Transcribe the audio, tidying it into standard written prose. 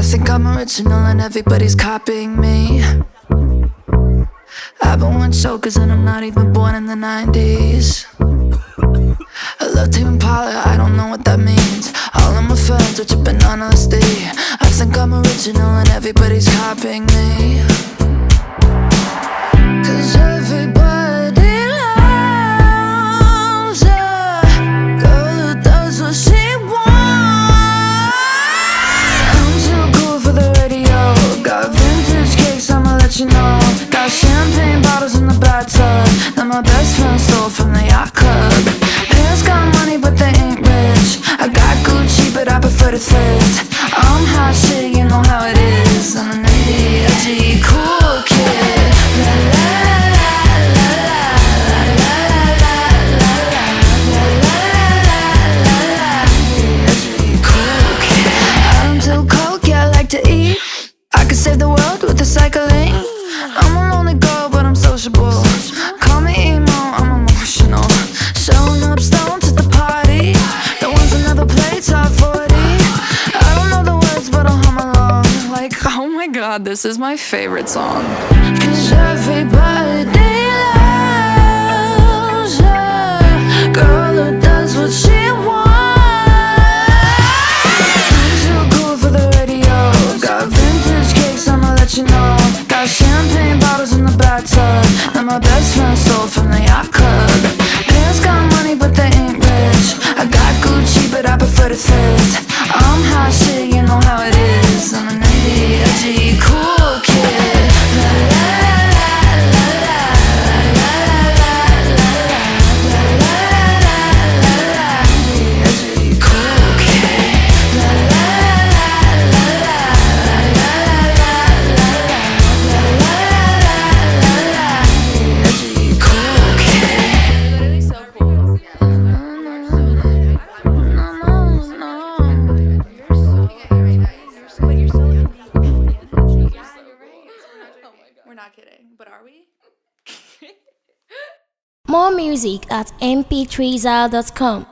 think I'm original and everybody's copying me. I've been one chokers and I'm not even born in the 90s. I love Tame Impala, I don't know what that means. All of my friends are tripping on LSD. I think I'm original and everybody's copying me. Cause everybody loves a girl who does what she wants. I'm too cool for the radio. Got vintage cakes, I'ma let you know. Got champagne bottles in the bathtub that my best friend stole from the yacht club. Parents got money but they ain't rich. I got Gucci but I prefer to thrift. I'm hot shit, you know how it is. I'm an edgy, cool kid. La la la la la la la la. Edgy, cool kid. I'm too cold, yeah, I like to eat. I could save the world with recycling. I'm a lonely girl, but I'm sociable. Call me emo, I'm emotional. Showing up stoned to the party. The ones that never play top 40. I don't know the words, but I'll hum along. Like, oh my god, this is my favorite song. Cause everybody loves a girl who does what she wants. I'm too cool for the radio. Got vintage cakes, I'ma let you know. Got champagne bottles in the bathtub that my best friend stole from the yacht club. Parents got money but they ain't rich. I got Gucci but I prefer to thrift. I'm hot shit, you know how it is. I'm an edgy, cool kid. La la la la la la la la la la. Edgy, cool kid. La la la la la la la la. Edgy, cool kid. Literally so cool. We're not kidding, but are we? More music at mp3zal.com.